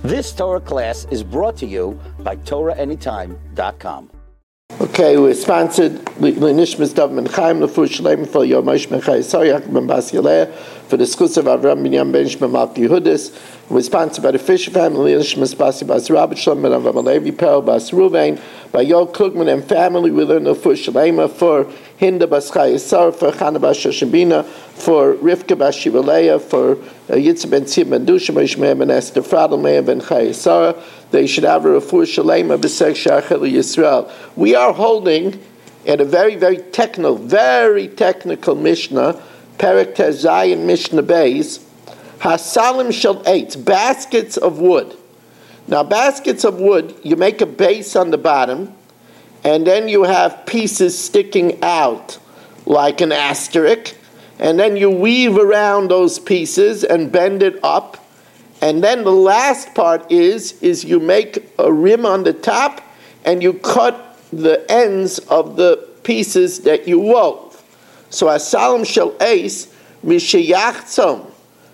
This Torah class is brought to you by TorahAnytime.com. Okay, we're sponsored Nishmas Dov Ben Chaim Lefu Shalem for Yom Moshe Ben Chai Yaakov Ben Bas Yaleh for the schools of Avram Binyamin Ben Shmuel Malki Yehudis. We're sponsored by the Fisher family, Nishmas Basi Bas Rabbi Shalom Ben Avram Alevi Perel Bas Ruvain, by Yol Klugman and family. We learn Lefu Shalem for Hinda Bas Chai Yisar, for Chana Bas Shoshabina, for Rivka Bas Shivaleya, for Yitzhak Ben Tzib Ben Dusha, Moshe Meir Ben Esther Fradel Meir Ben Chai Yisar. They should have a refuah shalema b'sek shachel Yisrael. We are holding at a very, very technical Mishnah, Perek Tezayin Mishnah Beis, Hasalim Shel Eitz, baskets of wood. Now, baskets of wood, you make a base on the bottom, and then you have pieces sticking out like an asterisk, and then you weave around those pieces and bend it up. And then the last part is you make a rim on the top and you cut the ends of the pieces that you wove. So Asalim Shel Eitz Mishayachtzom,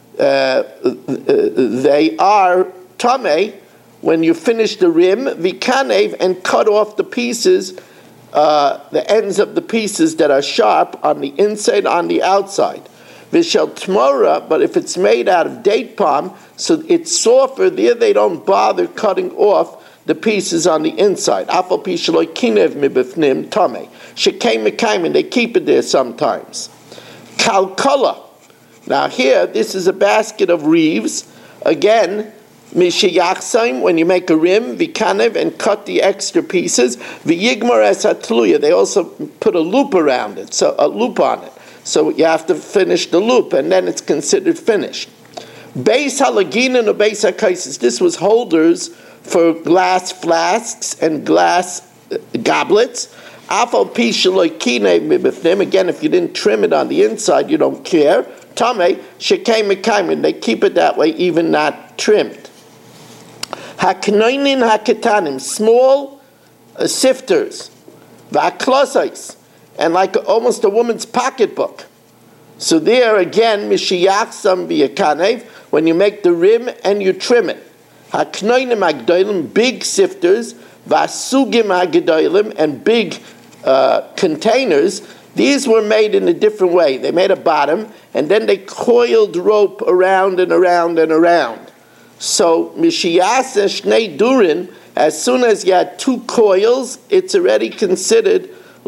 they are tamei when you finish the rim, vikanev, and cut off the pieces, the ends of the pieces that are sharp on the inside, on the outside. Vishel Tmora, but if it's made out of date palm, so it's softer, there they don't bother cutting off the pieces on the inside. Afal pishaloi kinev mibifnim tame. Shekei mekayim, they keep it there sometimes. Kalkala. Now here, this is a basket of reeves. Again, mishiyachsaim, when you make a rim, vikanev, and cut the extra pieces. V'yigmar es hatluya, they also put a loop around it, so a loop on it. So you have to finish the loop, and then it's considered finished. Beis halagina and beis hakaisis. This was holders for glass flasks and glass goblets. Afal pi shaloi kinei mibifnim. Again, if you didn't trim it on the inside, you don't care. Tamei shekei mekayim. They keep it that way, even not trimmed. Haknoinin haketanim. Small sifters. Va'klosais. And like almost a woman's pocketbook. So there again, mishiyachsam v'yakanev, when you make the rim and you trim it. Haknoinim agdoilim, big sifters, vasugim agdoilim, and big containers. These were made in a different way. They made a bottom, and then they coiled rope around and around and around. So mishiyasa shnei durin, as soon as you had two coils, it's already considered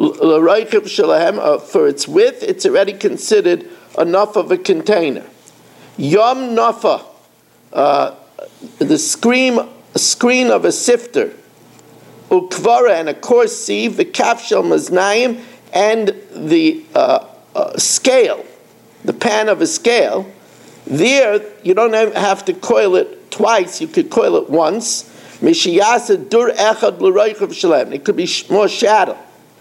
for its width, it's already considered enough of a container. Yom nafa, the screen of a sifter, ukvara, and a coarse sieve, the kafshel maznayim, and the scale, the pan of a scale. There, you don't have to coil it twice, you could coil it once. Mishiyasa dur echad l'roichav shalem. It could be more shallow.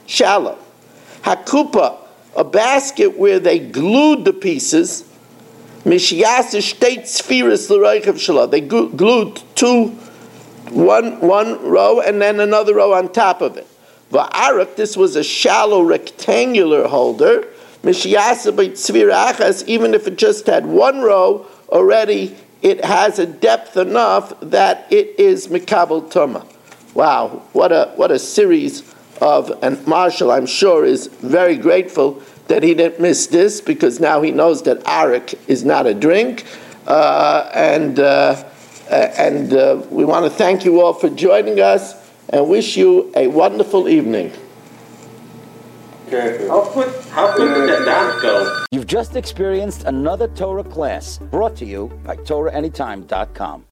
Hakupa, a basket where they glued the pieces. Mishiyasa shteit spheres l'roichav shalom. They glued one row and then another row on top of it. Va'arak, this was a shallow rectangular holder. Mishiyasa b'tzvir achas, even if it just had one row, already it has a depth enough that it is mikabel tuma. Wow, what a series of, and Marshall, I'm sure, is very grateful that he didn't miss this, because now he knows that arak is not a drink, and we want to thank you all for joining us and wish you a wonderful evening. How quick did that dance go? You've just experienced another Torah class brought to you by TorahAnytime.com.